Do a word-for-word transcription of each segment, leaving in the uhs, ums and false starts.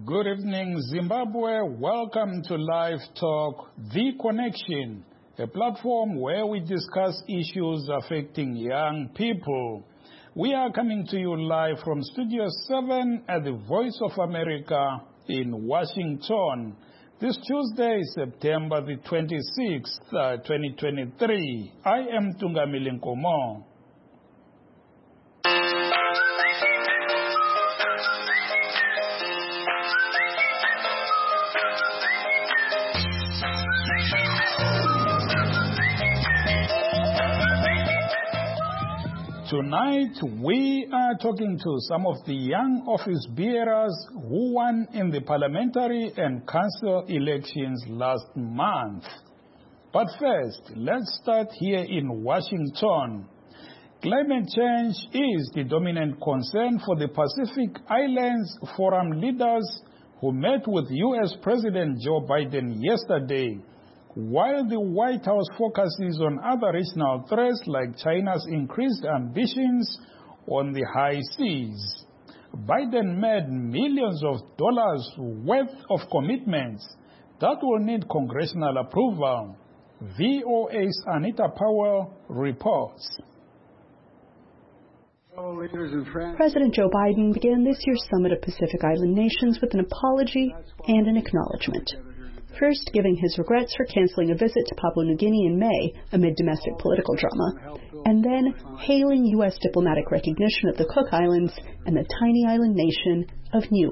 Good evening, Zimbabwe. Welcome to Live Talk, The Connection, a platform where we discuss issues affecting young people. We are coming to you live from Studio seven at the Voice of America in Washington. This Tuesday, September the twenty-sixth, uh, twenty twenty-three. I am Tungamile Nkomo. Tonight, we are talking to some of the young office bearers who won in the parliamentary and council elections last month. But first, let's start here in Washington. Climate change is the dominant concern for the Pacific Islands Forum leaders who met with U S President Joe Biden yesterday. While the White House focuses on other regional threats like China's increased ambitions on the high seas, Biden made millions of dollars worth of commitments that will need congressional approval. V O A's Anita Powell reports. President Joe Biden began this year's summit of Pacific Island nations with an apology and an acknowledgement. First, giving his regrets for canceling a visit to Papua New Guinea in May amid domestic political drama, and then hailing U S diplomatic recognition of the Cook Islands and the tiny island nation of Niue.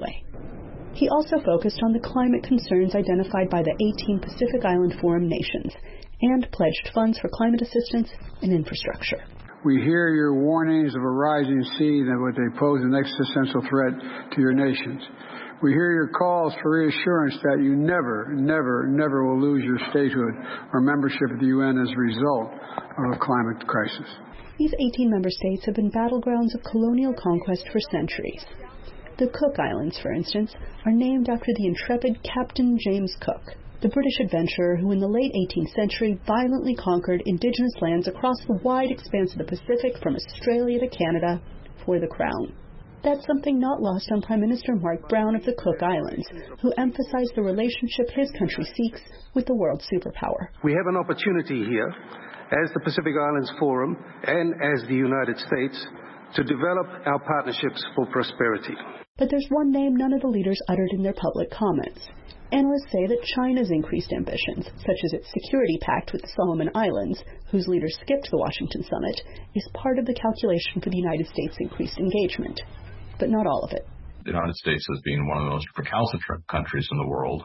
He also focused on the climate concerns identified by the eighteen Pacific Island Forum nations and pledged funds for climate assistance and infrastructure. We hear your warnings of a rising sea that would pose an existential threat to your nations. We hear your calls for reassurance that you never, never, never will lose your statehood or membership of the U N as a result of a climate crisis. These eighteen member states have been battlegrounds of colonial conquest for centuries. The Cook Islands, for instance, are named after the intrepid Captain James Cook, the British adventurer who in the late eighteenth century violently conquered indigenous lands across the wide expanse of the Pacific from Australia to Canada for the crown. That's something not lost on Prime Minister Mark Brown of the Cook Islands, who emphasized the relationship his country seeks with the world superpower. We have an opportunity here, as the Pacific Islands Forum and as the United States, to develop our partnerships for prosperity. But there's one name none of the leaders uttered in their public comments. Analysts say that China's increased ambitions, such as its security pact with the Solomon Islands, whose leaders skipped the Washington summit, is part of the calculation for the United States' increased engagement. But not all of it. The United States has been one of the most recalcitrant countries in the world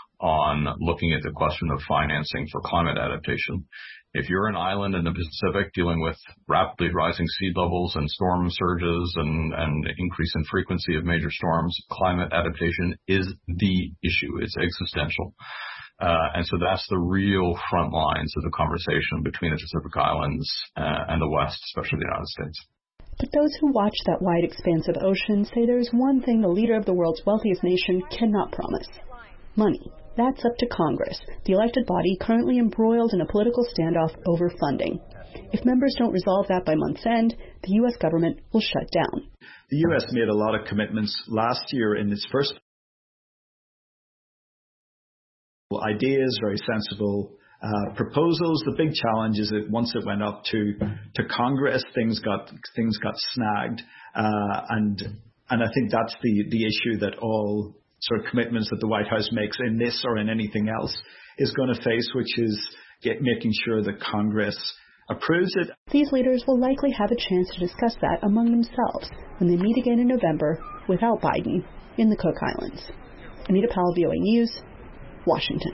on looking at the question of financing for climate adaptation. If you're an island in the Pacific dealing with rapidly rising sea levels and storm surges and, and increase in frequency of major storms, climate adaptation is the issue. It's existential. Uh, and so that's the real front lines of the conversation between the Pacific Islands uh, and the West, especially the United States. But those who watch that wide expanse of ocean say there is one thing the leader of the world's wealthiest nation cannot promise: money. That's up to Congress, the elected body currently embroiled in a political standoff over funding. If members don't resolve that by month's end, the U S government will shut down. The U S made a lot of commitments last year in its first ideas, very sensible uh, proposals. The big challenge is that once it went up to to Congress, things got things got snagged, uh, and and I think that's the the issue that all sort of commitments that the White House makes in this or in anything else is going to face, which is get, making sure that Congress approves it. These leaders will likely have a chance to discuss that among themselves when they meet again in November without Biden in the Cook Islands. Anita Powell, V O A News, Washington.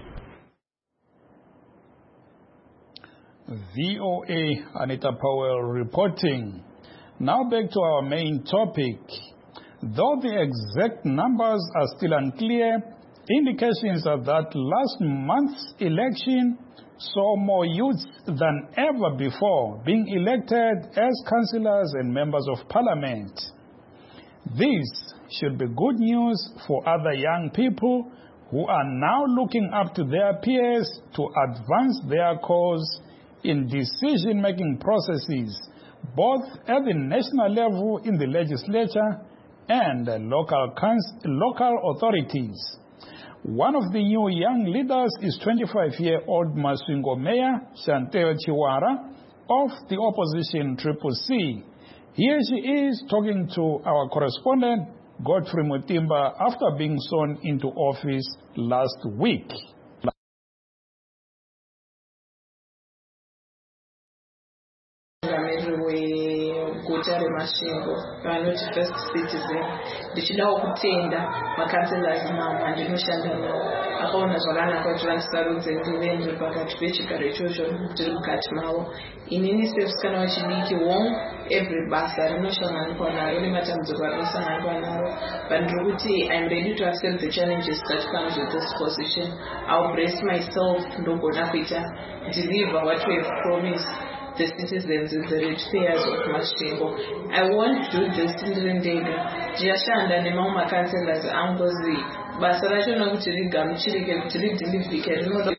V O A Anita Powell reporting. Now back to our main topic. Though the exact numbers are still unclear, indications are that last month's election saw more youths than ever before being elected as councillors and members of parliament. This should be good news for other young people who are now looking up to their peers to advance their cause in decision-making processes, both at the national level in the legislature and local, local authorities. One of the new young leaders is twenty-five-year-old Masvingo Mayor Chantel Chiwara of the opposition Triple C. Here she is talking to our correspondent Godfrey Mutimba after being sworn into office last week. Guta reMasvingo vanoti first citizen ndichidawo kutenda makanselas nawo andinoshanda nawo akaona zvakanaka kuti vandisarudze ndive pakati pechigaro ichocho tiri mukati mavo. Inini semusikana wechidiki wonke every basa rinosanganikwa naro nematambudziko rinosanganikwa naro, but ndiri kuti I'm ready to accept the challenges that comes with this position. I'll brace myself ndogona kuita deliver what we have promised the citizens and the ratepayers of Masvingo. I won't do this ndiri ndega. Ndiyashanda nemamwe makanselas angozi basa racho nokuti rigamuchirike kuti ridilivhike rinoda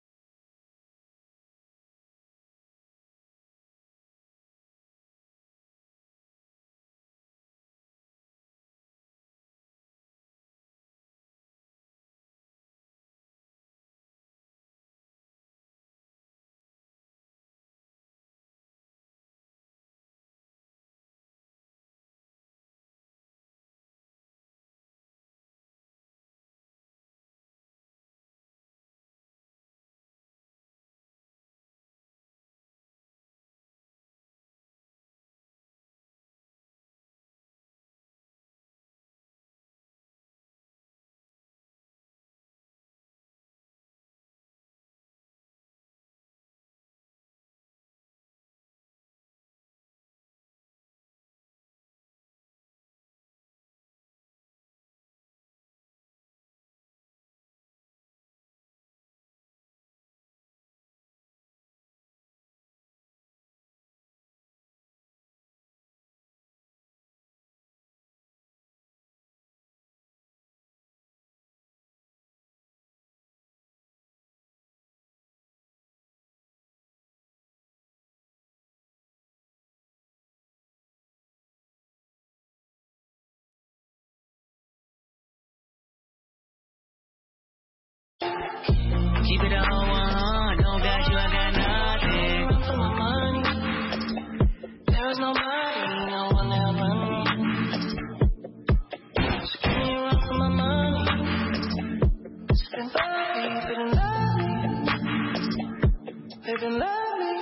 keep it all one, no got you, I got nothing for my money. There is nobody, no one that'll run me. So give me a run for my money. Spend lovely, feeling lovely, living lovely.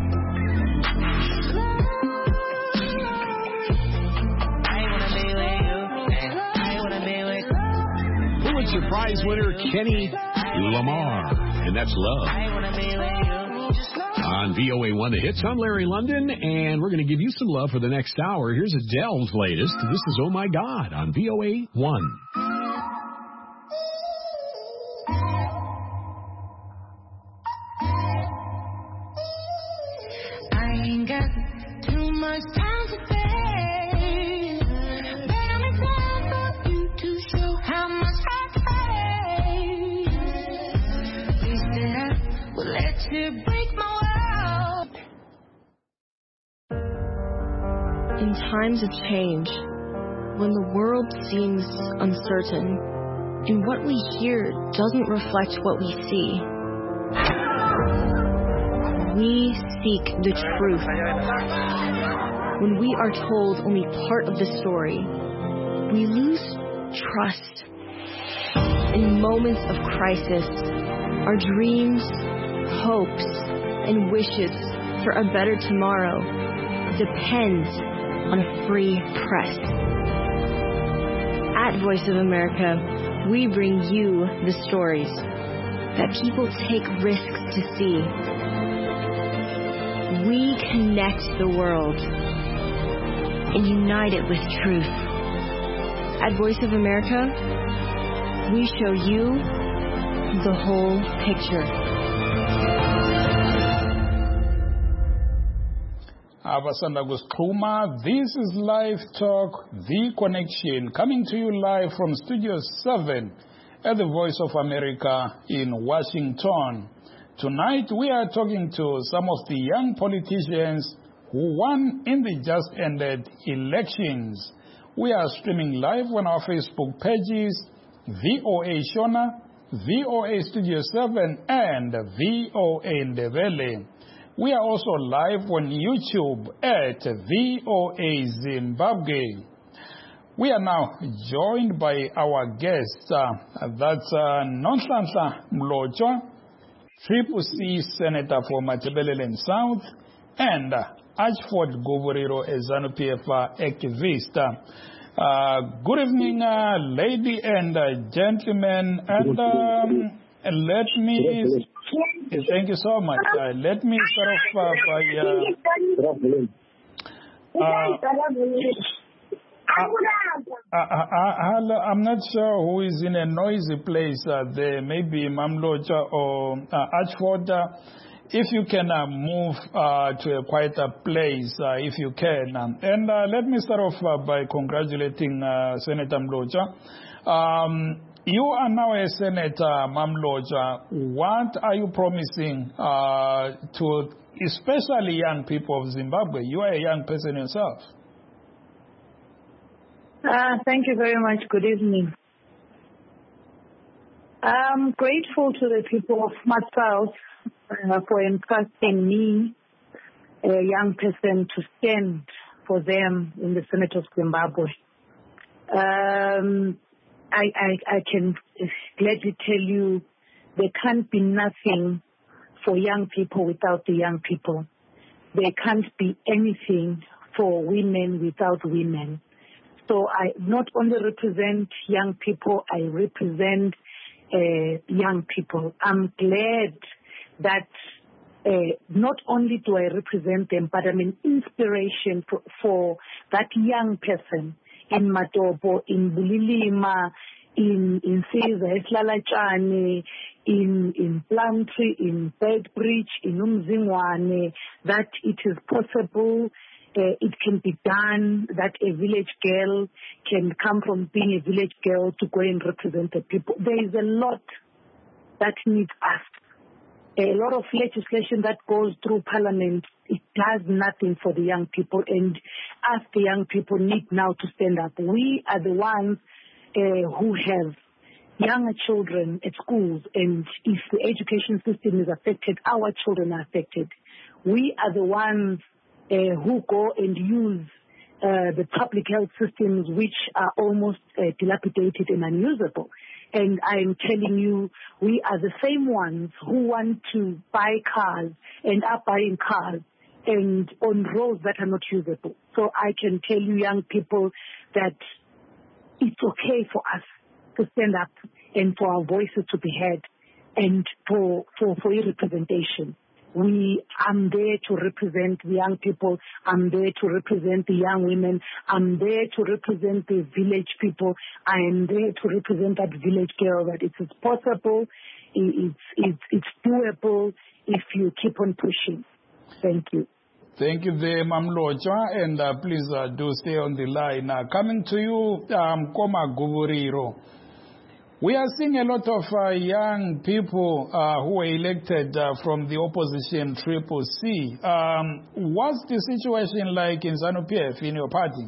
I wanna be with you, I wanna be with you. Pulitzer Prize winner Kenny Lamar, and that's Love. On V O A one The Hits, I'm Larry London, and we're going to give you some love for the next hour. Here's Adele's latest. This is Oh My God on V O A one. I ain't got too much time to pay, but I'm excited for you to show how much I pay. Please that I will let you break my world. In times of change, when the world seems uncertain, and what we hear doesn't reflect what we see, we seek the truth. When we are told only part of the story, we lose trust. In moments of crisis, our dreams, hopes, and wishes for a better tomorrow depend on a free press. At Voice of America, we bring you the stories that people take risks to see. We connect the world and unite it with truth. At Voice of America, we show you the whole picture. Abasanda Guskluma, this is Live Talk, The Connection, coming to you live from Studio seven at the Voice of America in Washington. Tonight we are talking to some of the young politicians who won in the just ended elections. We are streaming live on our Facebook pages, V O A Shona, V O A Studio seven, and V O A Ndebele. We are also live on YouTube at V O A Zimbabwe. We are now joined by our guests. Uh, that's uh, Nonhlanhla Mlotshwa, Triple C Senator for Matabeleland South, and uh, Archford Govoriro, a ZANU-P F activist. Uh, good evening, uh, lady and uh, gentlemen, and um, let me, thank you so much. Uh, let me start off uh, by, uh, uh, uh, uh, uh, I'm not sure who is in a noisy place uh, there, maybe Mamlocha or uh, Archford. Uh, if you can uh, move uh, to a quieter place, uh, if you can. Um, and uh, let me start off uh, by congratulating uh, Senator Mlotshwa. Um, you are now a senator, Mamlocha. What are you promising uh, to especially young people of Zimbabwe? You are a young person yourself. Uh, thank you very much. Good evening. I'm grateful to the people of South uh, for entrusting me, a young person, to stand for them in the Senate of Zimbabwe. Um, I, I, I can gladly tell you there can't be nothing for young people without the young people. There can't be anything for women without women. So I not only represent young people, I represent uh, young people. I'm glad that uh, not only do I represent them, but I'm an inspiration for, for that young person in Matopo, in Bulilima, in in Caesar, Eslalachane, in in Plumtree, in Bedbridge, in Umzingwane, that it is possible. Uh, it can be done, that a village girl can come from being a village girl to go and represent the people. There is a lot that needs us. A lot of legislation that goes through Parliament, it does nothing for the young people, and us, the young people, need now to stand up. We are the ones uh, who have younger children at schools, and if the education system is affected, our children are affected. We are the ones Uh, who go and use uh, the public health systems, which are almost uh, dilapidated and unusable. And I'm telling you, we are the same ones who want to buy cars and are buying cars and on roads that are not usable. So I can tell you, young people, that it's okay for us to stand up and for our voices to be heard and for, for, for your representation. We, I'm there to represent the young people. I'm there to represent the young women. I'm there to represent the village people. I am there to represent that village girl, that it is possible, it's, it's, it's doable if you keep on pushing. Thank you. Thank you there, Mamlocha, and uh, please uh, do stay on the line. Uh, coming to you, um, Koma Govoriro. We are seeing a lot of uh, young people uh, who were elected uh, from the opposition Triple C. Um, what's the situation like in ZANU-P F in your party?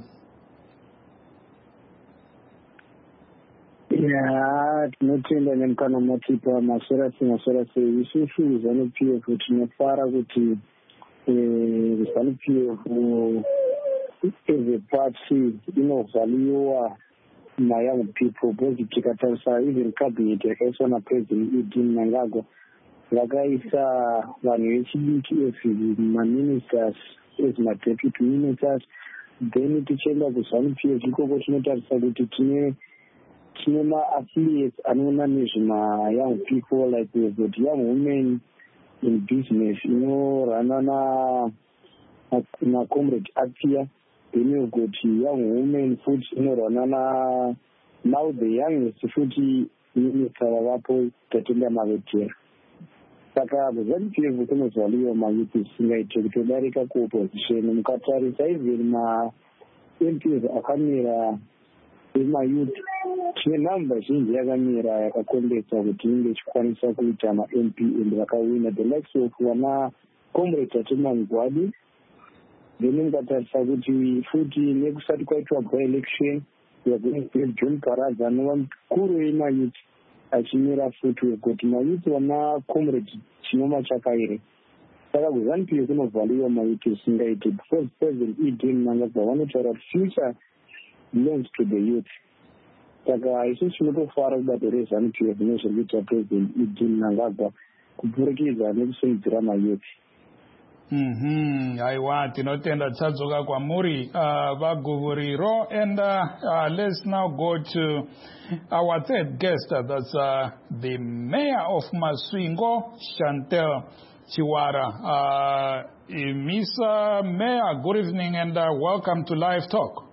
Yeah, tinotenda nemukana matipa masorasi masorasi isusu ZANU-P F tinofara kuti ZANU-P F as a party inovhaliwa my young people, both Chikatarsa, even cabinet, also na President Edin Nangago, Lagaisa, Van H B T F, my ministers, as my deputy ministers, they need to change the ZANU-P F, you go to Notar Cinema affiliates, and manage my young people, like we've got young women in business, you know, Ranana, my comrade Atia. Then you've got young women, food, you know, Ranana, now the youngest food minister of Apple, Katinda Mavetia. Saka, the ZANU-P F was only on my youth singer to America co-opposition, Mukatari Saivin, my M Ps, Akamira, with my youth, the numbers in the Agamira, a colleague of the English Kwanisa Kuitama M P in the Wakawina, the next of Wana, comrade Tatiman Gwadi. then ngingatarisa ukuthi futhi nekusati kwaitwa by-election we are going to have John Karaza anova mukuru wemayuth achimira futi wekuti mayuth vana comrade chinoma chakaire saka kuZANU P F kunovhaliwa mayuth zvisingaiti because President Eden Mnangagwa vanotaura kuti future belongs to the youth. Saka isusu tinotofara kubato reZANU P F nezviri kuita President Eden Mnangagwa kupfurikidza nekusimudzira mayuth. Mhm, aiwa tinotenda tadzoka kwamuri uh, vaguvuriro and uh, uh, let's now go to our third guest, uh, that's uh, the Mayor of Masvingo, Chantel Chiwara. Uh, Miss uh, Mayor, good evening and uh, welcome to Live Talk.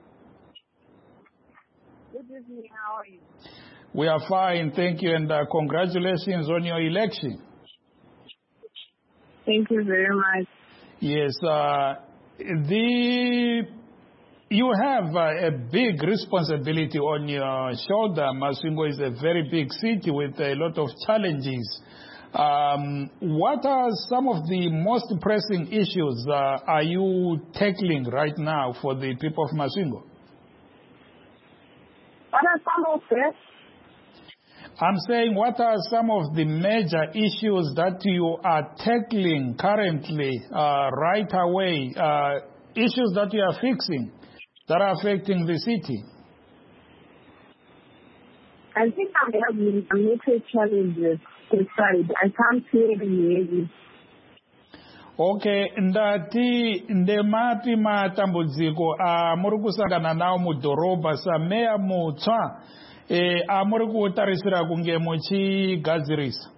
Good evening, how are you? We are fine, thank you, and uh, congratulations on your election. Thank you very much. Yes, uh, the you have uh, a big responsibility on your shoulder. Masvingo is a very big city with a lot of challenges. Um, what are some of the most pressing issues uh, are you tackling right now for the people of Masvingo? What are some of them? I'm saying, what are some of the major issues that you are tackling currently, uh, right away, uh, issues that you are fixing that are affecting the city? I think I'm having a major challenges inside. I can't hear you. Okay, ndati ndemati matambudziko a muri kusangana nawo mudhorobha sameya mutsva eh amuri kutarisira kunge muchigadzirisa.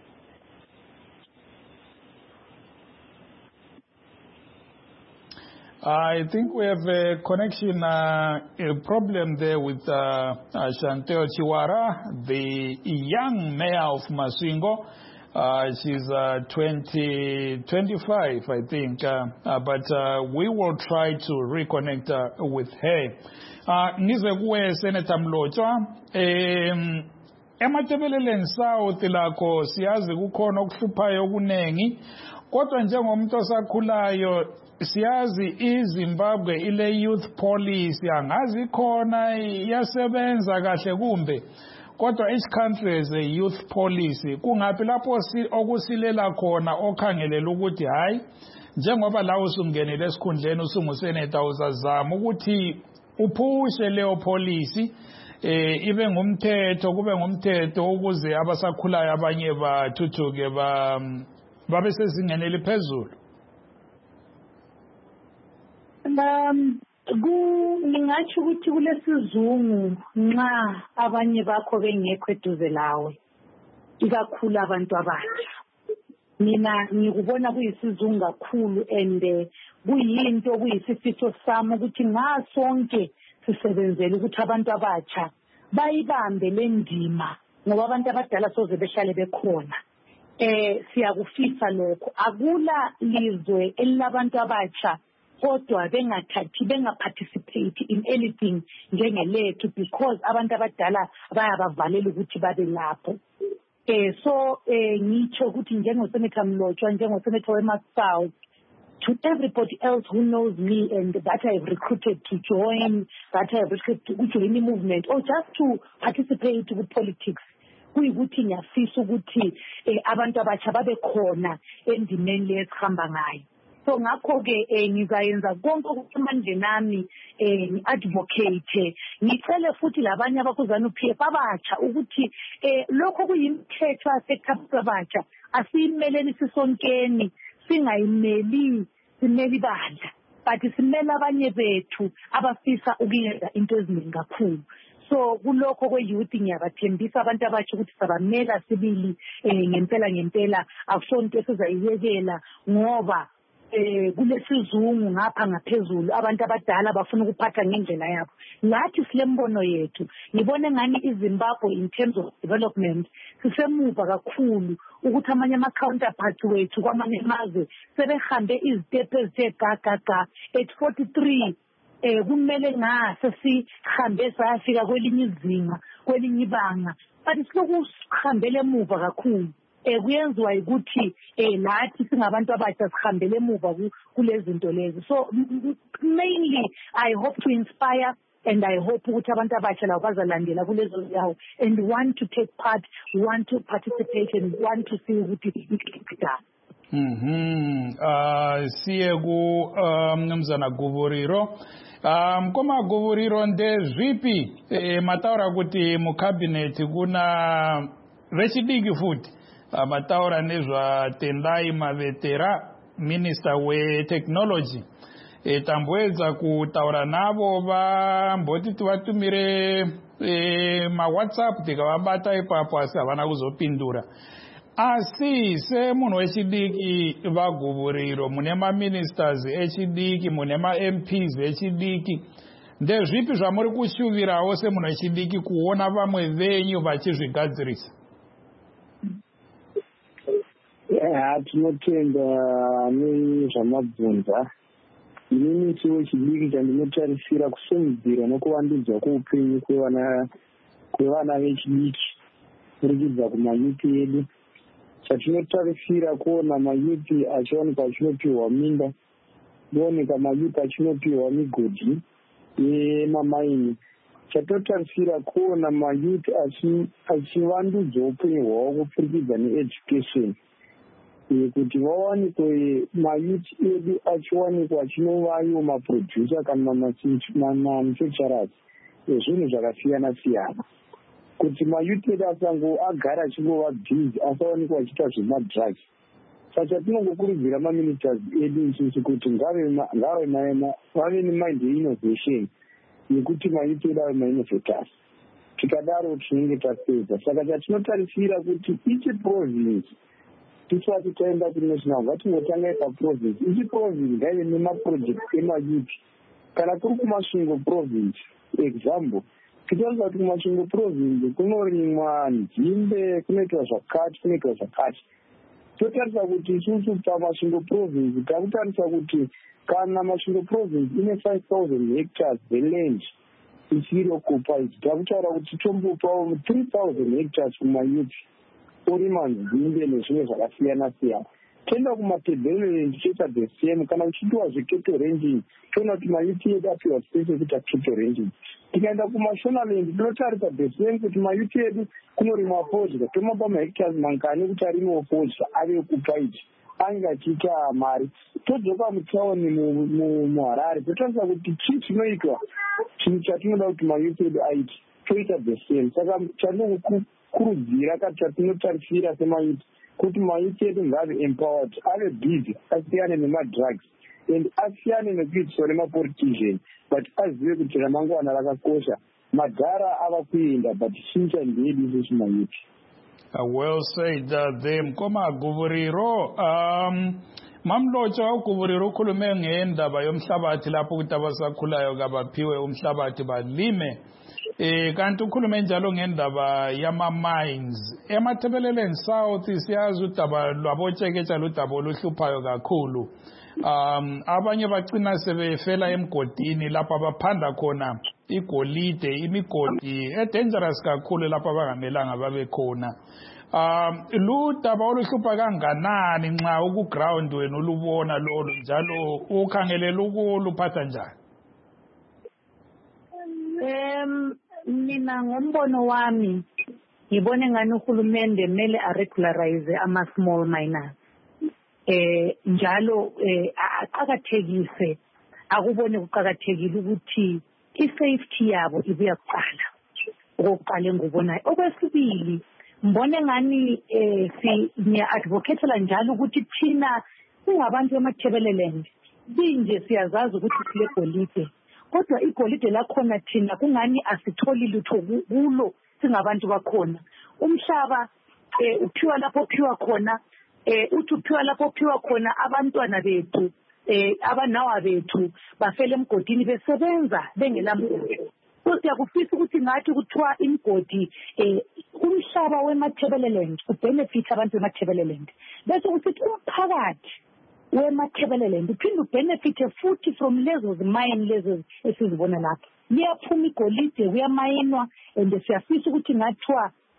I think we have a connection, uh, a problem there with uh, uh, Chantel Chiwara, the young mayor of Masvingo. Uh, she's uh, twenty, twenty-five, I think, uh, uh, but uh, we will try to reconnect uh, with her. Nize kuwe Senator Mlotshwa, um, ematebeleleni South lakho siyazi kukhona okuhluphayo kunengi, kodwa njengomuntu osakhulayo siyazi iZimbabwe ile youth policy angazi khona yasebenza kahle kumbe. Kodwa each country has a youth policy. Kungaphi lapho okusilela khona okhangelela ukuthi hayi njengoba la usungenele esikhundleni usunguseneta uzazama ukuthi uphushe leyo policy eh ibe ngumthetho kube ngumthetho ukuze abasakhulayo abanye bathuthuke ba babe sezingeni eliphezulu. Um ngingathi ukuthi kulesizungu nxa abanye bakho bengekho eduze lawe ikakhulu abantu abasha. Mina ngikubona kuyisizungu kakhulu and kuyinto kuyisifiso sami ukuthi ngasonke sisebenzele ukuthi abantu abatsha bayibambe le ndima ngoba abantu abadala soze behlale bekhona. Eh siyakufisa lokho akula lizwe elabantu abatsha kodwa bengathathi bengaparticipate in anything njengelethu because abantu abadala bayabavalela ukuthi babe lapho. Eh so eh ngitsho ukuthi njengoSenator Mlotshwa njengoSenator weMasouth to everybody else who knows me and that I have recruited to join that I have recruited to join the movement or just to participate with politics kuyikuthi ngiyafisa ukuthi abantu abatsha babe khona endimeni lesihamba ngayo. So ngakho ke ngizayenza konke okusemandleni nami eh advocate ngicele futhi labanye abakuZANU P F abatsha ukuthi eh lokho kuyimthetho asekhaphela abatsha asimeleni sisonkeni singayimeli simeli bandla but simela abanye bethu abafisa ukuyenza into eziningi kakhulu. So kulokho kwe-youth ngiyabathembisa abantu abatsha ukuthi sabamela sibili ngempela ngempela akusonto esizayiyekela ngoba eh kulesizungu ngapha ngaphezulu abantu abadala bafuna ukuphatha ngendlela yabo. Ngathi silembono yethu ngibone ngani iZimbabwe in terms of development sisemuva kakhulu ukuthi amanye ama counterparts wethu kwamanye amazwe sebehambe izitepe ezegagaga at forty-three eh kumele ngase sihambe sayafika kwelinye izinga kwelinye ibanga but siloku sihambele emuva kakhulu. eh kuyenziwa ukuthi eh lathi singabantu abasha sihambele emuva kulezi zinto lezi. So mainly I hope to inspire and I hope ukuthi abantu abasha labo bazalandela kulezo ndawo and want to take part, want to participate and want to see ukuthi ikida. Mhm. Ah siye ku mnumzana Guvuriro. Um koma Guvuriro nde zvipi e, mataura kuti mu cabinet kuna rechidiki futi uh, mataura nezva Tendai Mavetera minister we technology e, tambwedza kutaura navo vamboti tivatumire e, ma WhatsApp tikavabata ipapo asi havana kuzopindura. Asi semunhu wechidiki vaGuvuriro mune maministers echidiki mune ma-M Ps echidiki ndezvipi zvamuri kushuvirawo semunhu wechidiki kuona vamwe venyu vachizvigadzirisa? Tinotenda nezvamabvunza. Inini wechidiki chandinotarisira kusimudzira nokuvandudzwa kweupenyu kwevana vechidiki kurikidza kumayuthi edu. Chatinotarisira kuona mayuthi achionekwa achinopiwa minda, kuoneka mayuthi achinopiwa migodhi yemamaini. Chatotarisira kuona mayuthi achivandudzwa upenyu hwavo kupfurikidza needucation, kuti vawanikwe mayuthi edu achiwanikwa achinovayo maproducer kana manufacturers ezvinhu zvakasiyana siyana. Kuti mayuthi edu asango agara achingova busy asawanikwa achiita zvemadrugs. Saka tinongokurudzira maministers edu isusu kuti ngave vave nemind yeinnovation yekuti mayuthi edu ave mainnovators. Tikadaro tinenge tapedza. Saka chatinotarisira kuti ichi province tisati taenda kunational ngatingotanga paprovince. Ichi province ngaive nemaprojects emayuthi. Kana kuri kuMasvingo province example, tinoziva kuti kuMasvingo province kunorimwa nzimbe, kunoitwa zvakati, kunoitwa zvakati. Totarisa kuti isusu paMasvingo province takutarisa kuti kana Masvingo province ine five thousand hectares zeland isiri occupied, takutaura kuti tombopawo three thousand hectares kumayuthi orima nzimbe nezvimwe zvakasiyana siyana. Toenda kumatebheleland toita the same. Kana uchitiwa zveketo ranging toona kuti mayuthi edu apiwa space yekuita keto ranging. Tikaenda kumashonaland tinotarisa the same kuti mayuthi edu kunorimwa fodya, tomapa mahectares mangani kuti arimewo fodya ave occupied ange achiita mari. Todzoka mutauni muHarare totarisa kuti chii chinoitwa chinhu chatinoda kuti mayuthi edu aiti toita the same. Saka chatinokurudzira kana chatinotarisira semayuthi kuti mayuthi edu ngave empowered, ave busy, asiyane nemadrugs and asiyane nekuitiswa nemapolitician, but azive kuti ramangwana rakakosha. Madhara ava kuenda but shincha ndedu isusu mayuthi. Well said uh, them koma Guvuriro. um mamlotsha uGuvuriro ukhulume ngendaba yomhlabathi lapho ukuthi abasakhulayo kabaphiwe umhlabathi balime. Eh kanti ukhulume njalo ngendaba yama mines emathebeleleni south. Siyazi udaba lwabotsheketsha ludaba oluhluphayo kakhulu. Um abanye bacina sebefela emgodini lapha baphanda khona igolide, imigodi edangerous kakhulu lapha abangamelanga babe khona. Um ludaba oluhlupha kanganani nxa ukuground wena ulubona lolu njalo ukhangelela ukuluphatha njani? Um mina ngombono wami ngibone ngani uhulumende mele aregularize ama small miners. Eh njalo eh aqakathekise, akubone kuqakathekile ukuthi i-safety yabo ibuya kuqala. Okokuqala ngubonayo. Okwesibili mbone ngani eh si niya advocatela njalo ukuthi thina singabantu bemathebeleland sinje siyazazi ukuthi sile golide, kodwa igolide lakhona thina kungani asitholi lutho kulo singabantu bakhona. Umhlaba eh uphiwa lapho uphiwa khona, eh uthi uphiwa lapho uphiwa khona abantwana bethu eh abanawa bethu bafela emgodini besebenza bengelamgodi. Siyakufisa ukuthi ngathi kuthiwa imgodi eh umhlaba wemathebeleland ubenefit abantu bemathebeleland, bese kusithi umphakathi wemathebeleland uphinde ubenefite futhi from lezo mine lezo esizibona lapha. Liyaphuma igolide kuyamayinwa and siyafisa ukuthi ngathiwa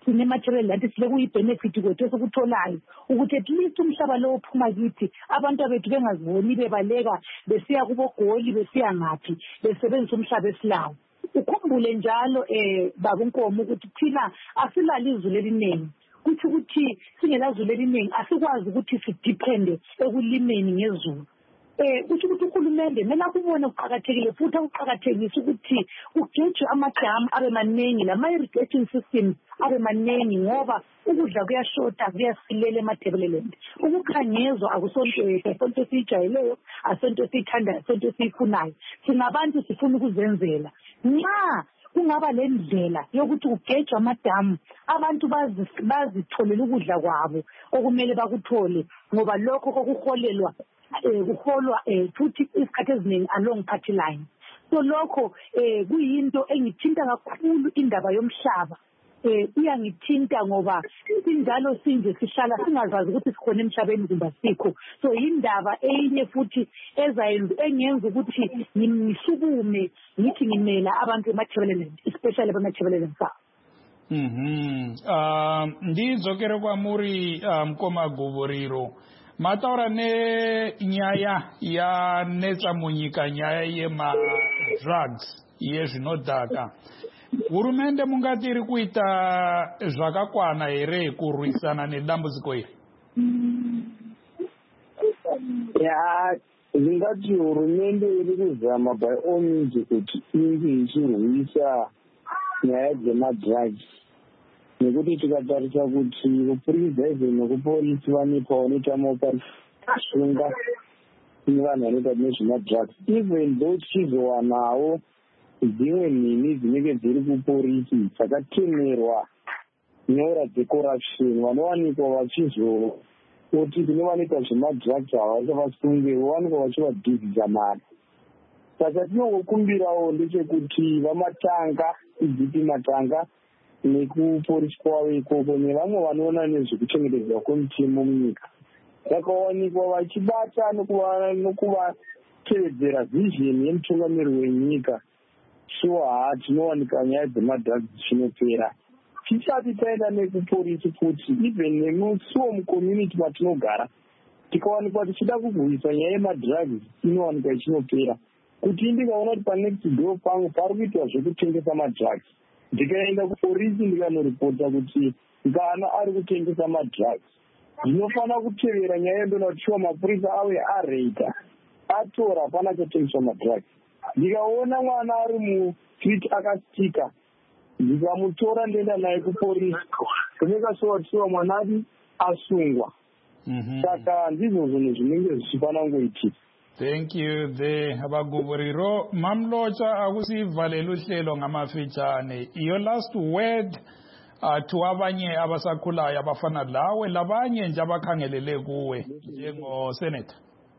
sinematerial lathi sile kuyi-benefit kwethu esikutholayo ukuthi at least umhlaba lo ophuma kithi abantu bethu bengaziboni bebaleka besiya kubogoli besiya ngaphi besebenzisa umhlaba esilawo. Ukhumbule njalo eh babuNkomo ukuthi thina asilali izulu eliningi kuthi ukuthi singelazulu eliningi asikwazi ukuthi sidepende ekulimeni ngezulu. Eh kuthi ukuthi ukhulumende mina kubona ukuqhakathekile futhi ukuqhakathekisa ukuthi kugejwe amadamu abe maningi lama irrigation systems abe maningi ngoba ukudla kuyashota kuyasilela eMatabeleland. Ukukhanyezwa akusonto sonto esijayeleyo asonto esithandayo sonto esifunayo. Singabantu sifuna ukuzenzela. Nxa kungaba lendlela yokuthi kugejwe amadamu abantu bazitholela ukudla kwabo okumele bakuthole ngoba lokho kokuholelwa kuholwa futhi isikhathi eziningi along party line. So lokho kuyinto engithinta kakhulu indaba yomhlaba. Eh iyangithinta ngoba injalo sinje sihlala singazazi ukuthi sikhona emhlabeni kumbe sikho. So indaba eyinye futhi ezayenza engenza ukuthi ngisukume ngithi ngimela abantu eMatabeleland especially eMatabeleland South. Mhm. Um ndizokere kwa muri mkoma Govoriro. Mataura ne nyaya ya netsa munyika nyaya yema drugs yezvinodhaka. Hurumende mungatiri kuita zvakakwana here kurwisana nedambudziko iri? Ya, ndingati hurumende iri kuzama by all means kuti inge ichirwisa nyaya dzemadrugs. Nekuti tikatarisa kuti kupurikidza nekupolisi vanipa vanoita maupasunga nevanhu vanoita nezvemadrugs. Even though tichizowanawo dzimwe nhini dzinenge dziri kupolisi dzakatemerwa nyora dzecorruption vanowanikwa vachizoti kune vanoita zvemadrugs havasi vasunge vowanikwa vachivadhizidza mari. Saka tinongokumbirawo ndechekuti vamatanga idhipi matanga nekupolisi kwavo ikoko nevamwe vanoona nezvekuchengetedzwa kwemutemo munyika vakawanikwa vachibata nokuvatevedzera vision yemutungamiri wenyika. Sure, tinowanika nyaya dzemadrugs dzichinopera. Tisati taenda nekupolisi futi even nemusuwo mucommunity matinogara tikawanikwa tichida kurwisa nyaya yemadrugs inowanika ichinopera. Kuti ndikaona kuti panext door pangu pari kuitwa zvekutengesa madrugs ndikaenda kupolisi ndikanoripota kuti ngana ari kutengesa madrugs ndinofanira kutevera nyaya yendona kuti shuwa mapurisa ave areita atora hapana chotengeswa madrugs. Ndikaona mwana ari mustreet akastika ndikamutora ndoenda naye kupolisi kumekashuwa kuti shuwa mwana adi asungwa. Saka ndizvo zvinhu zvinenge zvichifanira kungoitika. Thank you. The Abagovoriro Mamlocha akusivalele uhlelo ngamafitshane. Your last word uh, to abanye abasakhulayo abafana lawe labanye nje abakhangelele kuwe njengo senator.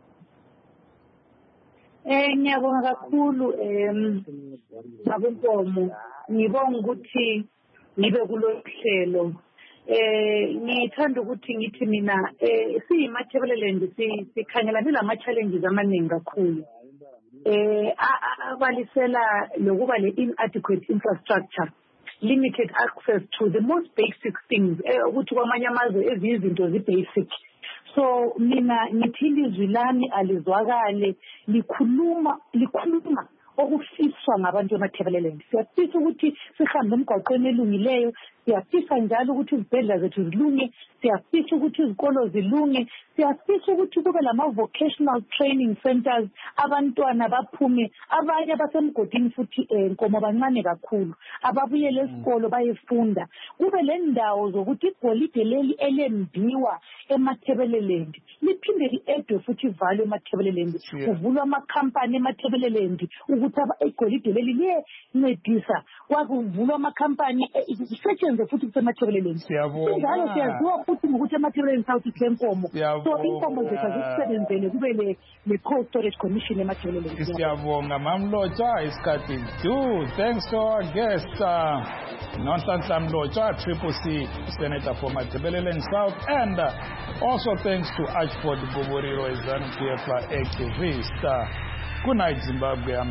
Eh ngiyabonga kakhulu em babuNkomo ngibonga ukuthi ngibe kulohlelo. Eh ngithanda ukuthi ngithi mina eh siyiMatabeleland sikhangelana lama challenges amaningi kakhulu. Eh abalisela lokuba le inadequate infrastructure, limited access to the most basic things ukuthi kwamanye amazwe ezizinto zi basic. So mina ngithini izwi lami alizwakale likhuluma likhuluma okufiswa ngabantu eMatabeleland. Siyafisa ukuthi sihambe emgwaqweni elungileyo, siyafisa njalo ukuthi izibhedlela zethu zilunge, siyafisa ukuthi izikolo zilunge, siyafisa ukuthi kube lama vocational training centers abantwana baphume abanye abasemgodini futhi enkomo bancane kakhulu ababuyele esikolo bayefunda. Kube le ndawo zokuthi igolide leli elembiwa eMatabeleland liphinde liedwe futhi ivalo eMatabeleland, kuvulwa amakhampani eMatabeleland ukuthi igolide leli liyencedisa kwakuvulwa amakhampani isetshenzwe futhi kuseMatabeleland. Njalo siyaziwa futhi ukuthi eMatabeleland South Islenkomo so inkomo zethu azisebenzele kube le le cold storage commission eMatabeleland. Siyabonga Mamlocha isikhathi du. Thanks to our guest uh, Nonhlanhla Mlocha, Triple C Senator for Matabeleland South, and uh, also thanks to Ashford Govoriro, a ZANU-P F activist. Uh, good night, Zimbabwe.